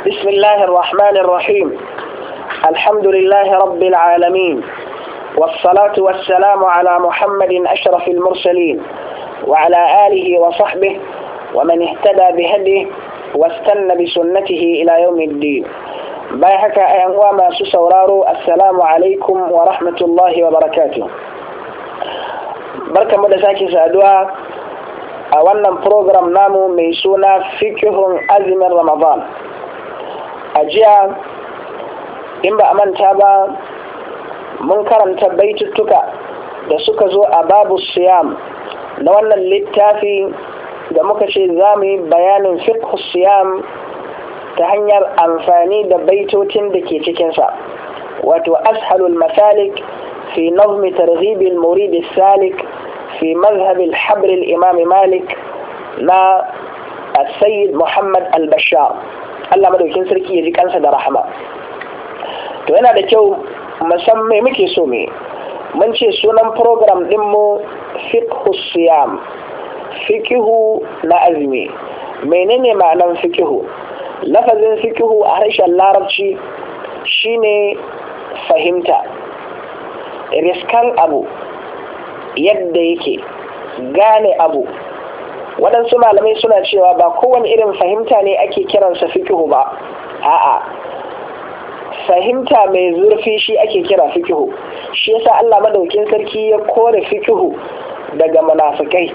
بسم الله الرحمن الرحيم. الحمد لله رب العالمين، والصلاة والسلام على محمد أشرف المرسلين وعلى آله وصحبه ومن اهتدى بهديه واستنى بسنته إلى يوم الدين. بايحك أيها ما سسورارو، السلام عليكم ورحمة الله وبركاته. بركة مدساكي سأدوا أولا بروغرام نامو ميسونا فكه أزم رمضان. أجيا in ba a manta ba mun karanta baituttuka da suka zo a babu siyam na wannan littafi da muka ce za mu yi bayanin fiqh siyam ta hanyar amfani da baitotin da ke cikinsa, wato ashalul masalik fi nazmi targhib al-murid salik fi mazhab al-habr al-imam malik na السيد محمد البشار. Allah madaukin sarki ya ji kansa da rahama. To yana da kyau musamman muke so me mun ce sunan program dinmu fiqhu siyam, fiqhu na azumi. Menene ma'anar fiqhu? Lafazin fiqhu a harshen larabci shine fahimta, riskan abu yadda yake, gane abu. Waɗansu malamai suna cewa ba kowane irin fahimta ne ake kiransa fiqhu ba, a'a, fahimta mai zurfi shi ake kira fiqhu. Shi yasa Allah madaukin sarki ya kore fiqhu daga munafikai,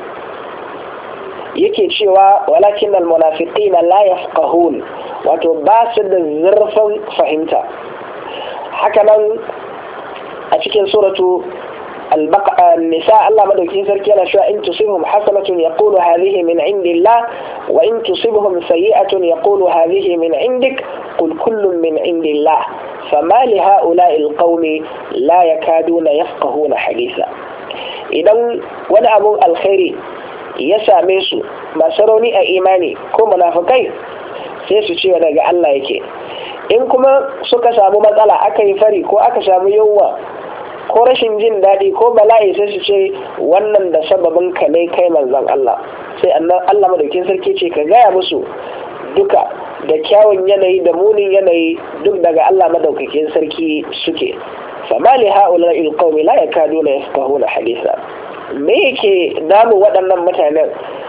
yake cewa walakin almunafiqina la yafqahun, wato ba su da zurfin fahimta. Haka nan a cikin suratu النساء الله مدوكين سركينا شو إن تصيبهم حسنة يقول هذه من عند الله وإن تصيبهم سيئة يقول هذه من عندك قل كل من عند الله فما لهؤلاء القوم لا يكادون يفقهون حديثا. إذن وانا أبو الخير يساميسو ما سروني إيماني كو منافقين سيسو شيء ودقى الله يكي إن كما سكا سامو مسألة أكا يفري كو أكا سامو يوم ko rashin jin daɗi ko bala'i sai su ce wannan da sababin ka ne kai manzon Allah. Sai Allah madaukin sarki ce ka gaya musu duka da kyawun yanayi da munin yanayi duk daga Allah madaukakin sarki suke. Fama li ha'ula'il qaumi la yakaduna yafqahuna hadisa. Me yake damu waɗannan mutanen?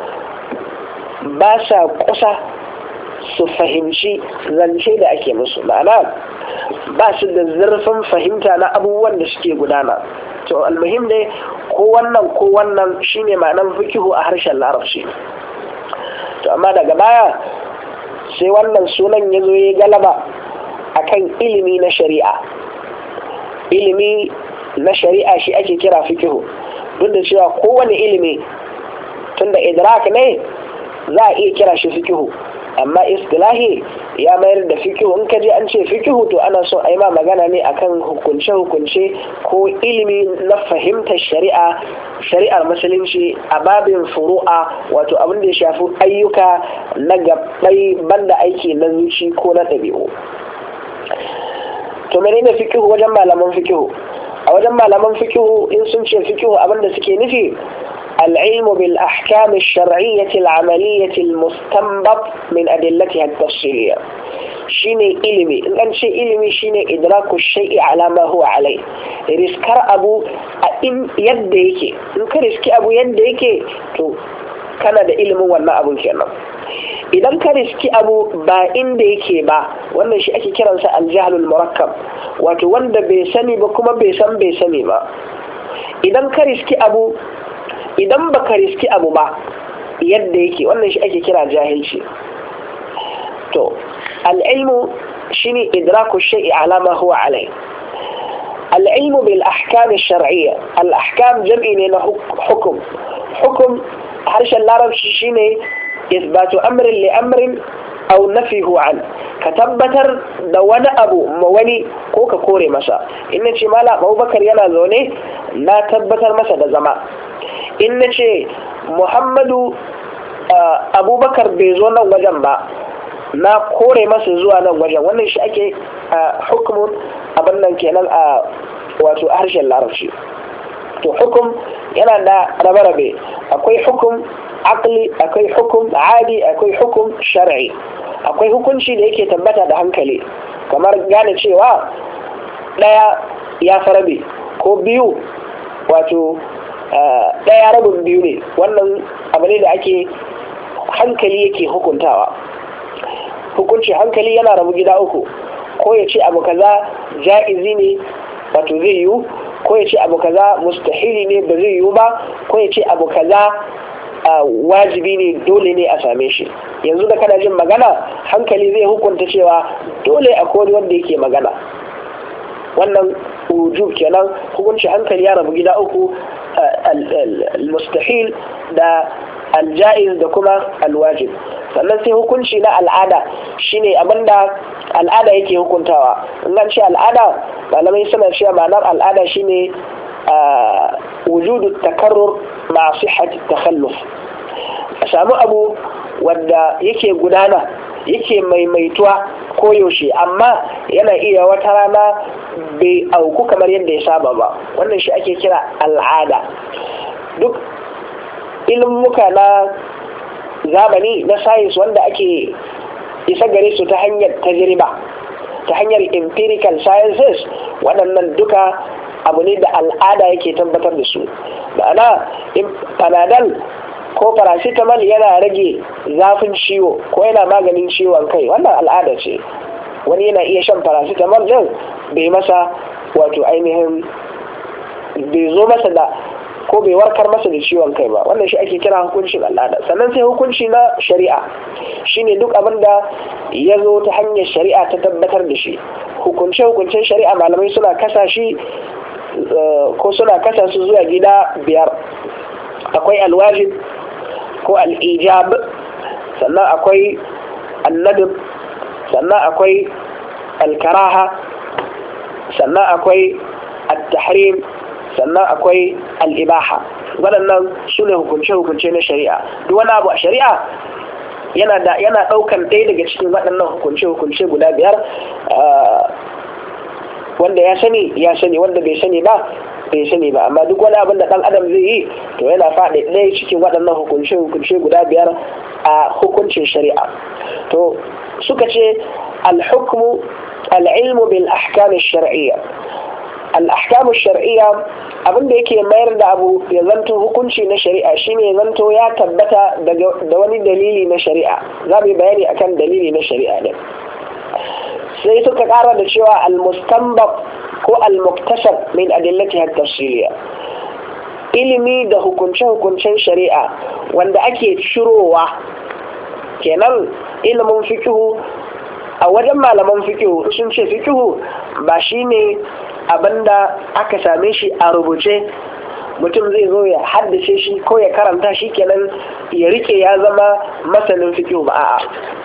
Ba sa kusa su fahimci zance da ake musu, ma'ana ba su da zurfin fahimta na abubuwan da suke gudana. To almuhim ne ko wannan shine ma'anar fikihu a harshen larabci. To amma daga baya sai wannan sunan ya zo ya galaba akan ilimi na shari'a. Ilimi na shari'a shi ake kira fikihu, duk da cewa kowane ilimi tunda idrak ne za a iya kira shi fikihu, amma istilahi ya mayar da fikihu. In ka je an ce fikihu to ana so a yi ma magana ne akan hukunce-hukunce ko ilimi na fahimtar shari'ar musulunci a babin furu'a, wato abin da ya shafi ayyuka na gabbai banda aiki na zuci ko na ɗabi'u. To menene fikihu wajen malaman fikihu? A wajen malaman fikihu in sun ce fikihu abin da suke nufi العلم بالأحكام الشرعية العملية المستنبط من أدلتها التفصيلية. شيني إلمي إن أن شيء إلمي شيني إدراك الشيء على ما هو عليه. رزكر أبو إن يديك إن كرزك أبو يديك تو كان ده إلم ولا أبو كنا. إذا كرزك أبو با إن ديك با ولا شيء أكيد كنا الجهل المركب وتوند بسني بكم بسني با. إذا كرزك أبو idan baka riski abu ba yadda yake, wannan shi ake kira jahilci. To al-ilmu shine idraku shay'i ala ma huwa alai. al-ilmu bil ahkam ash-shar'iyya, al-ahkam jam'i ne na hukum. Hukum harshen larabci shine isbatu amrin li amrin aw nafihu an, ka tabbatar da wani abu ma wani ko ka kore masa. In nace mala Abubakar yana zaune, na tabbatar masa da zama. In na ce Muhammadu Abubakar bai zo nan wajen ba, na kore masa zuwa nan wajen. Wannan shi ake hukumun abin nan kenan a wato harshen larabci. To hukum yana da rabe-rabe, akwai hukum aqli, akwai hukum adi, akwai hukum shar'i. akwai hukunci da yake tabbata da hankali kamar gane cewa ɗaya ya farabe ko biyu wato ɗaya rabin biyu ne, wannan abu ne da ake hankali yake hukuntawa. Hukunci hankali yana rabu gida uku, ko ya ce abu kaza ja'izi ne wato zai yiwu, ko ya ce abu kaza mustahili ne ba zai yiwu ba, ko ya ce abu kaza wajibi ne dole ne a same shi. Yanzu da kana jin magana hankali zai hukunta cewa dole a kodi wanda yake magana, wannan wujub kenan. Hukunci hankali ya rabu gida uku, al-mustahil da al-ja'iz da kuma al-wajib. Sannan sai hukunci na al'ada, shine abinda al'ada yake hukuntawa. In an ce al'ada, malamai suna cewa ma'anar al'ada shine wujudu takarrur ma'a sihhati takhalluf. A samu abu wanda yake gudana, yake maimaituwa koyaushe, amma yana iya wata rana bai auku kamar yadda ya saba ba, wannan shi ake kira al'ada. Duk ilmuka na zamani na science wanda ake isa gare su ta hanyar tajriba, ta hanyar empirical sciences, waɗannan duka abu ne da al'ada yake tabbatar da su. Ma'ana panadol ko paracetamol yana rage zafin ciwo ko yana maganin ciwon kai, wannan al'ada ce. Wani yana iya shan paracetamol din bai masa wato ainihin bai zo masa da ko bai warkar masa da ciwon kai ba, wannan shi ake kira hukuncin al'ada. Sannan sai hukunci na shari'a, shine duk abin da ya zo ta hanyar shari'a ta tabbatar da shi. Hukunce-hukuncen shari'a malamai suna kasa shi ko suna kasa su zuwa gida 5. Akwai alwajib ko al'ijab, sannan akwai annadib, sannan akwai alkaraha, sannan akwai at-tahrim, sannan akwai al'ibaha. Waɗannan su ne hukunce-hukunce na shari'a. Duk wani abu a shari'a yana ɗaukan ɗaya daga cikin waɗannan hukunce-hukunce guda 5. Wanda ya sani, wanda bai sani ba, amma duk wani abin da ɗan adam zai yi to yana faɗi ɗaya cikin waɗannan hukunce-hukunce guda 5 a hukuncin shari'a. To suka ce al-hukmu al-ilmu bil ahkam ash-shar'iyya. Al-ahkam ash-shar'iyya abinda yake mayar da abu ya zanto hukunci na shari'a shine zanto ya tabbata da wani dalili na shari'a. Za mu yi bayani akan dalili na shari'a ne. Sai suka ƙara da cewa al-mustanbat ko al-muktasab min adillatiha at-tafsiliyya, ilimi da hukunce-hukuncen shari'a wanda ake cirowa. Kenan ilimin fiqhu a wajen malaman fiqhu sun ce fiqhu ba shine abinda aka same shi a rubuce, mutum zai zo ya haddace shi ko ya karanta shi kenan ya rike ya zama masanin fiqhu ba, a'a.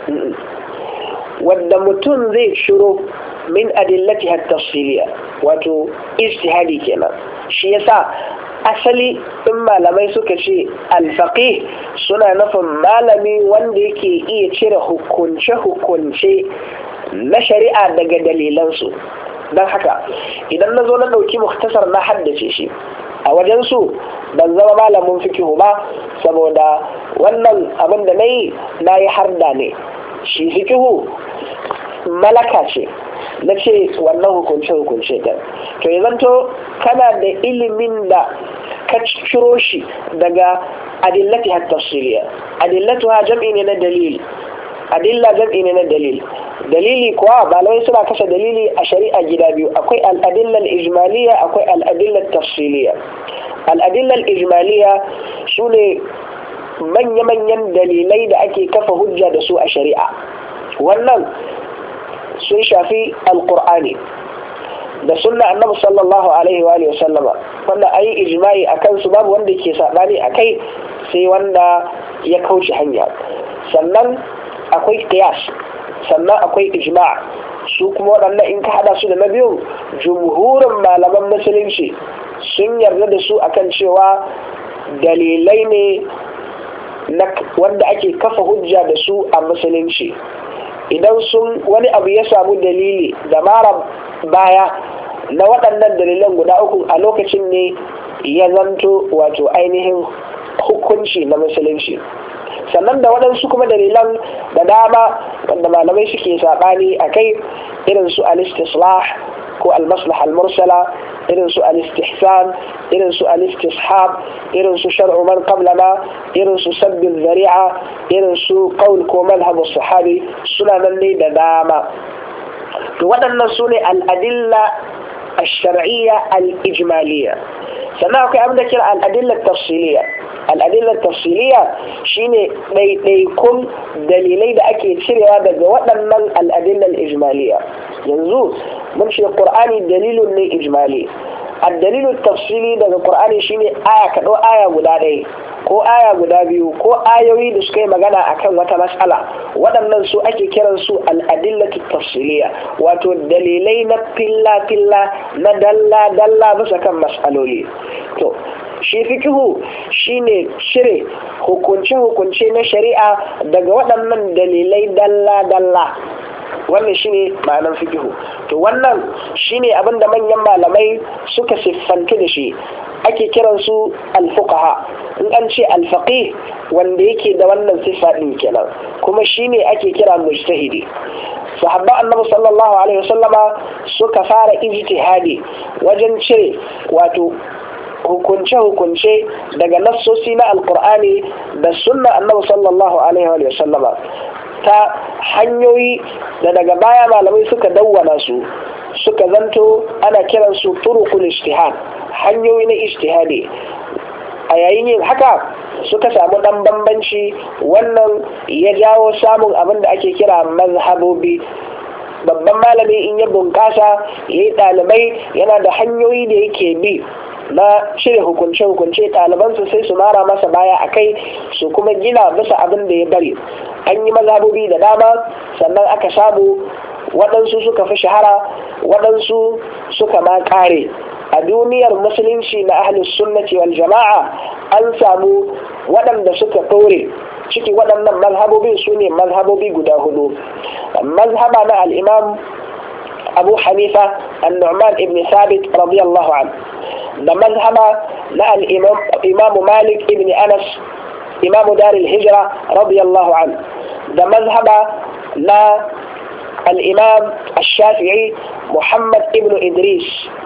Wadda mutum zai shiro min adillatiha at-tafsiliyya, wato ijtihadi kenan. Shi yasa asali in malamai suka ce al-faqih suna nufin malami wanda yake iya cire hukunce-hukunce na shari'a daga dalilansu. Don haka idan na zo na ɗauki muktasar na haddace shi, a wajensu ban zama malamin fikihu ba, saboda wannan abin da na yi harda ne. Shi fikihu malaka ce, na ce wannan hukunce-hukunce ɗin. To ya zanto kana da ilimin da ka ciro shi daga adillati har tafsiriya. Adillatuha jam'i ne na dalil, adilla jam'i ne na dalil. Dalili kuwa malamai suna kasa dalili a shari'a gida 2, akwai al'adillar ijmaliya, akwai al'adillar tafsiliya. Al'adillar ijmaliya su ne manya-manyan dalilai da ake kafa hujja da su a shari'a. Wannan sun shafi alƙur'ani da sunna annabi sallallahu alaihi wa sallama, wanda ayi ijma'i akan su, babu wanda ke sabani akai sai wanda ya kauce hanya. Sannan akwai qiyas, sannan akwai ijma'. Su kuma waɗannan in ka hada su da na biyu, jumhurin malaman musulunci sun yarda da su akan cewa dalilai ne wanda ake kafa hujja da su a musulunci. Idan wani abu ya samu dalili da mara baya na waɗannan dalilan guda 3, a lokacin ne ya zanto wato ainihin hukunci na musulunci. sannan da waɗansu kuma dalilan da dama wanda malamai suke saɓani a kai, irin su al-istislah ko al-maslaha al-mursala, irin su al-istihsan, irin su al-istishab, irin su shar'u man qablana, irin su sabbin zari'a, irin su qaul ko madhhabu sahabi, suna nan ne da dama. to waɗannan su ne al-adilla ash-shar'iyya al-ijmaliyya. sannan akwai abin da kira al-adilla tafsiliyya. al-adilla tafsiliyya shine ɗaiɗaikun dalilai da ake cirewa daga waɗannan al-adilla al-ijmaliyya. yanzu mun ce qur'ani dalilun ne ijmali. ad-dalilu tafsili daga qur'ani shine aya kaɗo aya guda ɗaya ko aya guda biyu ko ayoyi da suka yi magana akan wata mas'ala, waɗannan su ake kiran su al-adillatu tafsiliya, wato dalilai na filla na dalla bisa kan mas'aloli. to shi fikihu shine cire hukunce na shari'a daga waɗannan dalilai dalla wannan shine ma'anar fikihu. to wannan shine abinda manyan malamai suka siffantu da shi, ake kiransu al-fuqaha. in an ce al-faqih wanda yake da wannan siffa din kenan, kuma shine ake kira mujtahidi. sahabban annabi sallallahu alaihi wasallama suka fara ijtihadi wajen cire wato hukunce daga nassosi na alqur'ani da sunna annabi sallallahu alaihi wasallama ta hanyoyi da daga baya malamai suka dawwana su, suka zanto ana kiransu turuqul ijtihad, hanyoyi na ijtihadi. a yayin yin haka suka samu dan bambanci, wannan ya jawo samun abin da ake kira mazhabobi. babban malami in ya bunkasa ya yi ɗalibai, yana da hanyoyi da yake bi na cire hukunce ɗalibansu sai su mara masa baya a kai, su kuma gina bisa abin da ya bari. an yi mazhabobi da dama, sannan aka samu waɗansu suka fi shahara, waɗansu suka ma ƙare. a duniyar musulunci na ahlus sunnati wal jama'a an samu waɗanda suka ɗore ciki waɗannan mazhabobin su ne mazhabobi guda hudu. mazhaba na al-imam abu hanifa an-nu'man ibn thabit radiyallahu anhu, da mazhaba na al-imam malik ibn anas imamu daril hijra radiyallahu anhu, da mazhaba na al-imam ash-shafi'i muhammad ibn idris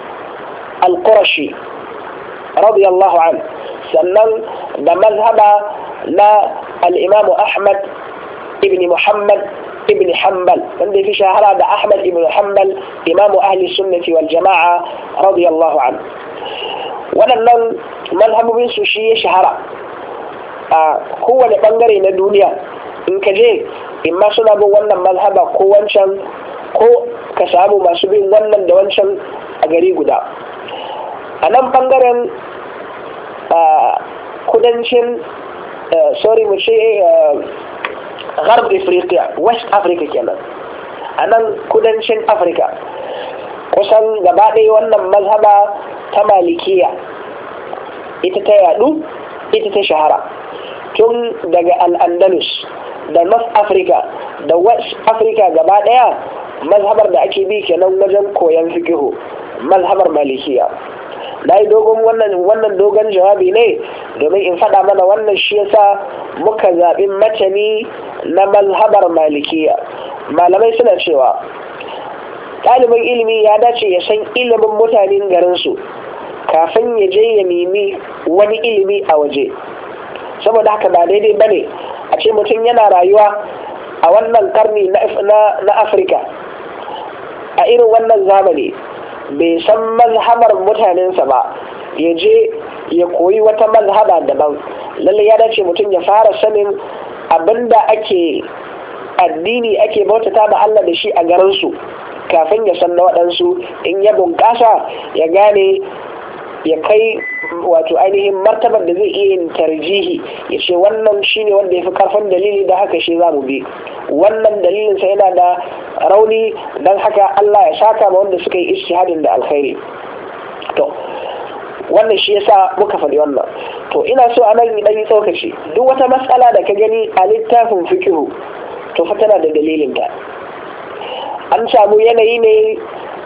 al-qurashi radiyallahu anhu, sannan da mazhaba na al-imam ahmad ibn muhammad ibn hanbal wanda fi shahara da ahmad ibn hanbal imamu ahli sunnati wal jama'a radiyallahu anhu. waɗannan mazhabobin su shi ya shahara a kowane bangare na duniya. in ka je in ma suna bin wannan mazhaba ko wancan, ko ka samu masu bin wannan da wancan a gari guda. a nan bangaren kudancin mu ce gharb Africa, west Africa kenan, a nan kudancin Africa kusan gaba ɗaya wannan mazhaba ta malikiya ita ta yadu, ita ta shahara tun daga al-Andalus da North Africa da West Africa gaba ɗaya. mazhabar da ake bi kenan wajen koyon fikihu, mazhabar malikiya. na yi wannan dogon jawabi ne domin in faɗa mana wannan shi yasa muka zaɓi matani na mazhabar malikiya. malamai suna cewa ɗalibin ilimi ya dace ya san ilimin mutanen garinsu kafin ya je ya nemi wani ilimi a waje. saboda haka ba daidai bane a ce mutum yana rayuwa a wannan karni na Afirka a irin wannan zamani bai san mazhabar mutanensa ba, ya je ya koyi wata mazhaba daban. lalle ya dace mutum ya fara sanin abinda ake addini ake bautata da Allah da shi a garinsu kafin ya san na waɗansu. in ya bunƙasa ya gane ya kai wato ainihin martabar da zai iya yin tarjihi, ya ce wannan shine wanda ya fi karfin dalili da haka shi za mu bi, wannan dalilinsa yana da rauni don haka Allah ya saka ma wanda suka yi ijtihadin da alkhairi. to wannan shi yasa muka faɗi wannan. to ina so a nan dan yi tsokaci, duk wata matsala da ka gani a littafin fikihu to fa tana da dalilinta. an samu yanayi ne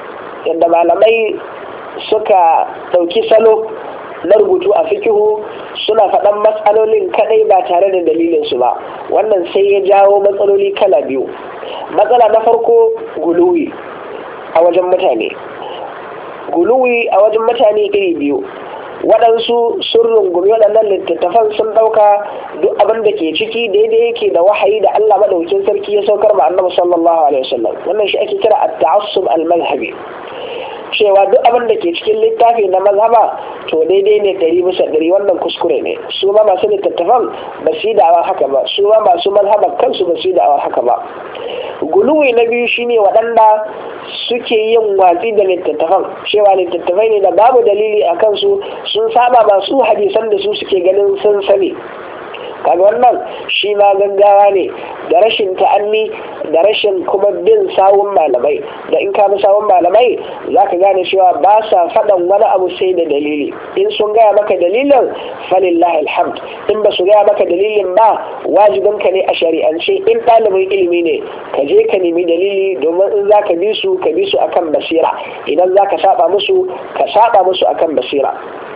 yadda malamai suka ɗauki salo na rubutu a fikihu suna faɗan matsalolin kaɗai ba tare da dalilinsu ba. Wannan sai ya jawo matsaloli kala biyu. Matsala na farko, guluwi a wajen mutane. Guluwi a wajen mutane iri biyu. Waɗansu sun rungumi waɗannan littattafan sun ɗauka duk abin da ke ciki daidai yake da wahayi da Allah madaukakin sarki ya saukar ma Annabi sallallahu alaihi wasallam. Wannan shi ake kira at-ta'assub al-mazhabi, cewa duk abin da ke cikin littafi na mazhaba to daidai ne 100%. Wannan kuskure ne. Su ma masu littattafan ba su yi da'awar haka ba, su ma masu mazhaban kansu ba su yi da'awar haka ba. Guluwi na biyu shine waɗanda suke yin watsi da littattafan, cewa littattafai ne da babu dalili a kansu, sun saba masu hadisan da su suke ganin sun sani. Kaga wannan shi ma gaggawa ne da rashin ta'anni da rashin kuma bin sawun malamai. Da in ka bi sawun malamai za ka gane cewa ba sa faɗan wani abu sai da dalili. In sun gaya maka dalilin, falillahi alhamd. In ba su gaya maka dalilin ba, wajibinka ne a shari'ance in ɗalibin ilimi ne ka je ka nemi dalili, domin in za ka bi su akan basira. Idan za ka saba musu akan basira.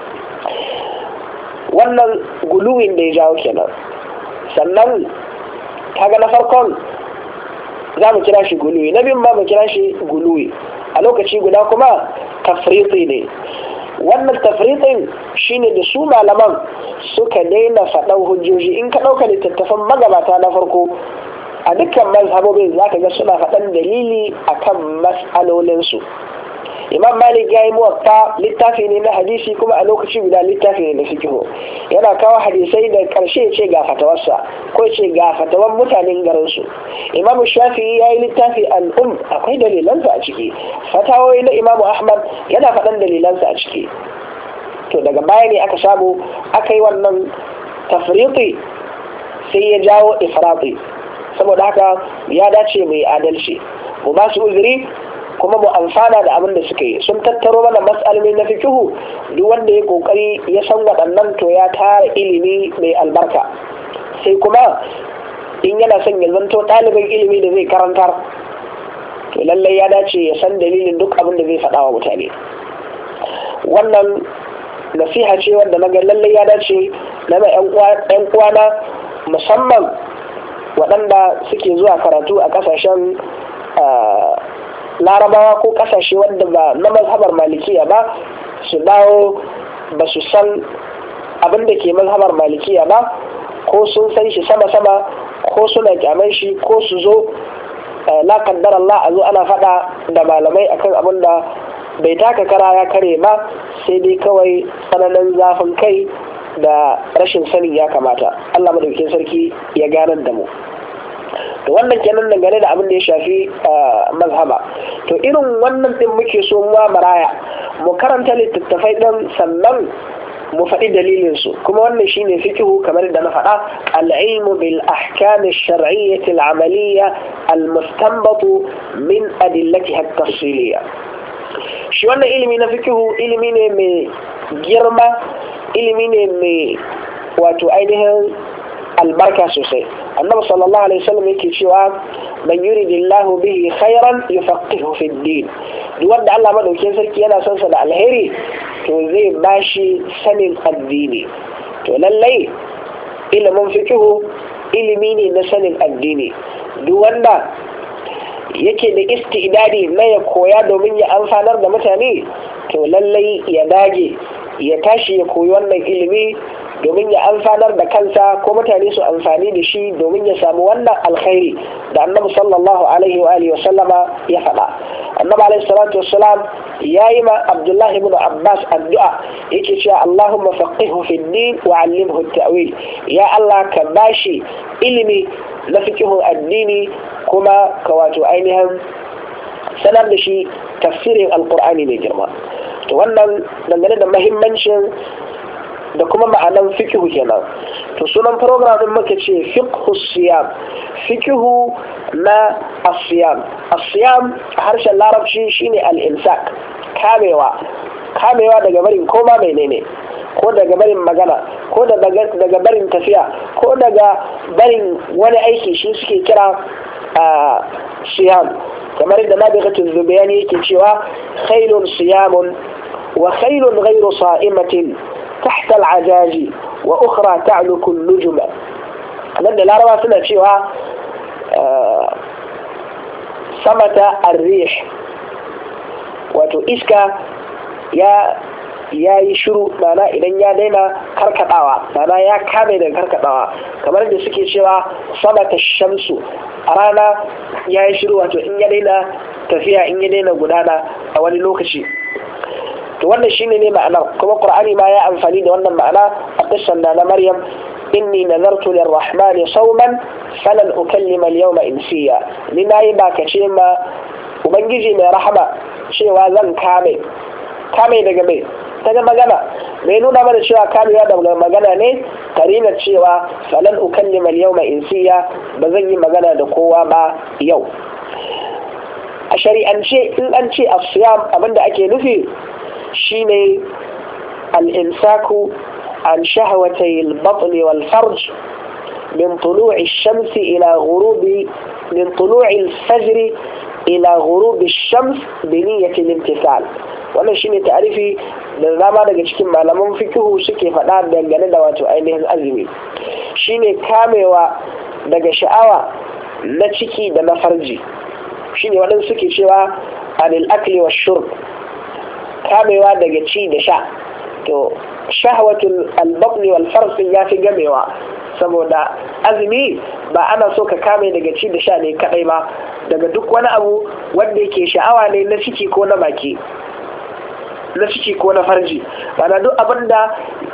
Wannan guluwin da ya jawo kenan. Sannan kaga na farkon za mu kira shi guluwi, na biyun ma mu kira shi guluwi. A lokaci guda kuma tafriti ne. Wannan tafritin shine da su malaman suka daina faɗan hujjoji. In ka ɗauka littattafan magabata na farko a dukkan mazhabobin za ka ga suna faɗan dalili akan mas'alolinsu. Imam Malik ya yi muwatta, littafi ne na hadisi, kuma a lokaci guda littafi ne na fiqh. Yana kawo hadisai da ƙarshe ce ga fatawarsa ko ce ga fatawan mutanen garinsu. Imam Shafi'i ya yi littafi al'um, akwai dalilansa a ciki. Fatawoyi na Imam Ahmad yana faɗan dalilansa a ciki. To daga baya ne aka samu aka yi wannan tafriqi, sai ya jawo ifrati. Saboda haka ya dace mai adalci, mu ba su uzuri kuma mu amfana da abin da suka yi. Sun tattaro mana mas'aloli na fikihu, duk wanda ya kokari ya san waɗannan to ya tara ilimi mai albarka. Sai kuma in yana son ya zanto ɗalibin ilimi da zai karantar, to lallai ya dace ya san dalilin duk abin da zai faɗa wa mutane. Wannan nasiha ce wanda na ga lallai ya dace na mai ƴan uwana, musamman waɗanda suke zuwa karatu a ƙasashen larabawa ko kasashe wanda ba na mazhabar malikiya ba, su dawo ba su san abin da ke mazhabar malikiya ba, ko sun san shi sama-sama ko suna kyaman shi, ko su zo la kaddar Allah a zo ana faɗa da malamai akan abin da bai taka kara ya kare ba, sai dai kawai tsananin zafin kai da rashin sanin ya kamata. Allah madaukakin sarki ya ganar da mu. To wannan kenan dangane da abin da ya shafi mazhaba. To irin wannan din muke so mu maraya mu karanta littattafai din, sannan mu faɗi dalilin su. Kuma wannan shine fiqhu, kamar da na faɗa, al-ilmu bil ahkam ash-shar'iyyah al-amaliyya al-mustanbat min adillatiha at-tafsiliyya. Shi wannan ilimi na fiqhu ilimi ne mai girma, ilimi ne mai wato ainihin albarka sosai. Annabi sallallahu alaihi wasallam yake cewa man yuridillahu bihi khairan yufaqihu fi din. Duk wanda Allah madaukakin sarki yana son sa da alheri, to zai bashi sanin addini. To lallai ilimin fiqhu ilimi ne na sanin addini. Duk wanda yake da istidadi na ya koya domin ya amfanar da mutane, to lallai ya dage ya tashi ya koyi wannan ilimi domin ya amfanar da kansa ko mutane su amfani da shi, domin ya samu wannan alkhairi da annabi sallallahu alaihi wa alihi wasallama ya faɗa. Annabi alaihi salatu wassalam yayi ma Abdullah ibn Abbas addu'a, yake cewa Allahumma faqihhu fi din wa 'allimhu at-ta'wil. Ya Allah ka bashi ilimi na fiqhun addini, kuma ka wato ainihin sanar da shi tafsirin alqur'ani mai girma. To wannan dangane da muhimmancin da kuma ma'anan fikihu kenan. To sunan program din muka ce fiqhu siyam, fikihu na asiyam. Asiyam a harshen larabci shine al-imsak, kamewa daga barin koma menene, ko daga barin magana, ko daga barin tafiya, ko daga barin wani aiki, shi suke kira siyam. kamar da Nabighatu Zubayani yake cewa khailun siyamun wa khailun ghayru sa'imatin تحت العجاج wa ukhra ta'luku an-nujuma. nan da Laraba suna cewa samata ar-rih, wato iska ya yi shiru, mana idan ya daina karkadawa, mana ya kame daga karkadawa, kamar da suke cewa samata shamsu, a rana ya yi shiru, wato in ya daina tafiya, in ya daina gudana a wani lokaci. to wannan shine ne ma'anar, kuma Qur'ani ma ya amfani da wannan ma'ana a qissan na Maryam, inni nazartu lirrahmani sawman falan ukallima al-yawma insiya, ni nayi bakace ma ubangiji mai rahama cewa zan kame daga mai daga magana, mai nuna mana cewa kamewa daga magana ne karina cewa falan ukallima al-yawma insiya, ba zan yi magana da kowa ba yau. a shari'ance in an ce as-siyam abinda ake nufi shine al-imsaku an shahwatay al-batn wal-farj min tulu'i ash-shams ila ghurubi min tulu'i al-fajr ila ghurubi ash-shams bi niyyati al-imtithal. wannan shine ta'arifi da dama daga cikin malaman fiqhu suke faɗa dangane da wato ainihin azumi, shine kamewa daga sha'awa na ciki da na farji, shine waɗanda suke cewa anil akli wa shurb, kamewa daga ci da sha. to shahwatul al-batn wal farj ya fi gamewa, saboda azumi ba ana so ka kame daga ci da sha ne kadai ba, daga duk wani abu wanda yake sha'awa ne na ciki ko na baki, na ciki ko na farji, bana duk abinda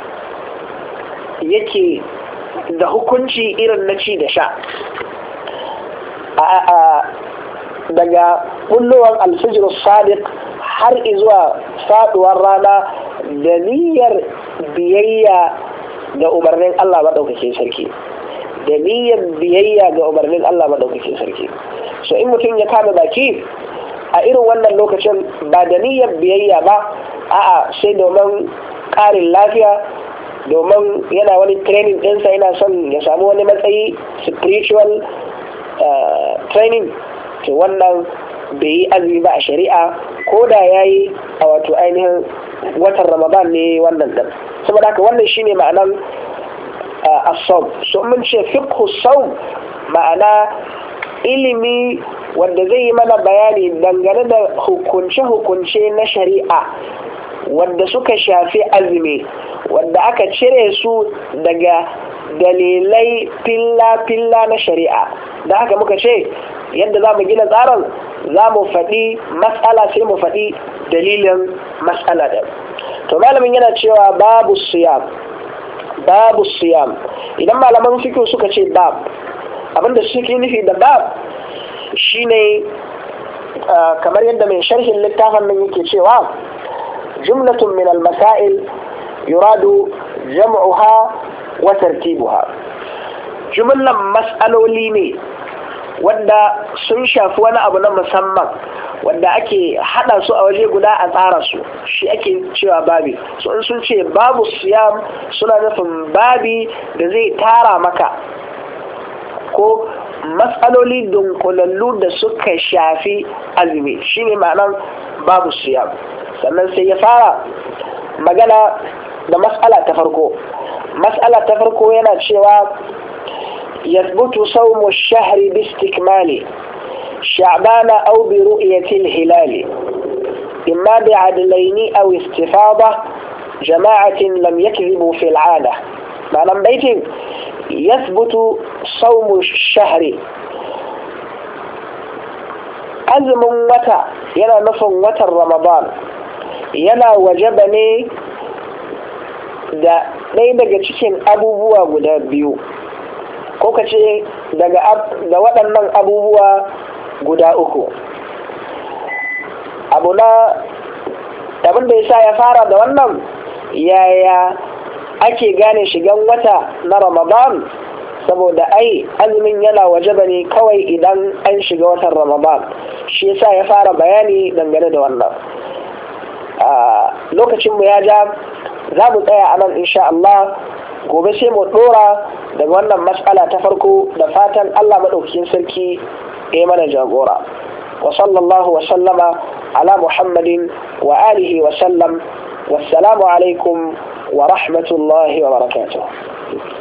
yake da hukunci irin na ci da sha. daga bullowar alfijir sadiq har izuwa faduwar rana da niyyar biyayya ga umarnin Allah madaukakin sarki, da niyyar biyayya ga umarnin Allah madaukakin sarki. so in mutum ya kame baki a irin wannan lokacin ba da niyyar biyayya ba, a'a sai domin ƙarin lafiya, domin yana wani training ɗinsa, yana son ya samu wani matsayi spiritual training, to wannan bai yi azumi ba a shari'a, ko da ya yi a wato ainihin watan Ramadan ne wannan ɗin. saboda haka wannan shine ma'anar as-sawm. so mun ce fiqhu sawm ma'ana ilimi wanda zai yi mana bayani dangane da hukunce-hukunce na shari'a wanda suka shafi azumi, wanda aka cire su daga dalilai filla-filla na shari'a. da haka muka ce yadda za mu gina tsarin, za mu faɗi matsala sai mu faɗi dalilin matsala ɗin. to malamin yana cewa babu siyam. idan malaman fiqh suka ce bab, abinda suke nufi da bab shine kamar yadda mai sharhin littafin nan yake cewa jumlatun min al-masail yuradu jam'uha wa tartibuha. jumlan mas'aloli ne wanda sun shafi wani abu na musamman wanda ake hada su a waje guda a tsara su, shi ake cewa babi. so in sun ce babu siyam suna nufin babi da zai tara maka ko matsaloli dunkulallu da suka shafi azumi, shine ma'anar babu siyam. sannan sai ya fara magana da mas'ala ta farko. mas'ala ta farko yana cewa يثبت صوم الشهر باستكمال شعبان أو برؤية الهلال إما بعدلين أو استفاضة جماعة لم يكذبوا في العادة. معنى بيت يثبت صوم الشهر أزم وتا ينا نفن وتا رمضان ينا وجبني da ɗaya daga cikin abubuwa guda biyu, ko ka ce da waɗannan abubuwa guda uku. abin da ya sa ya fara da wannan, yaya ake gane shigan wata na Ramadan, saboda azumin yana wajaba ne kawai idan an shiga watan Ramadan, shi yasa ya fara bayani dangane da wannan. lokacinmu ya ja, za mu tsaya a nan insha Allah. gobe sai mu dora daga wannan mas'ala ta farko, da fatan Allah madaukakin sarki ya mana jagora. wa sallallahu wa sallama ala Muhammadin wa alihi wa sallam. wassalamu alaikum wa rahmatullahi wa barakatuh.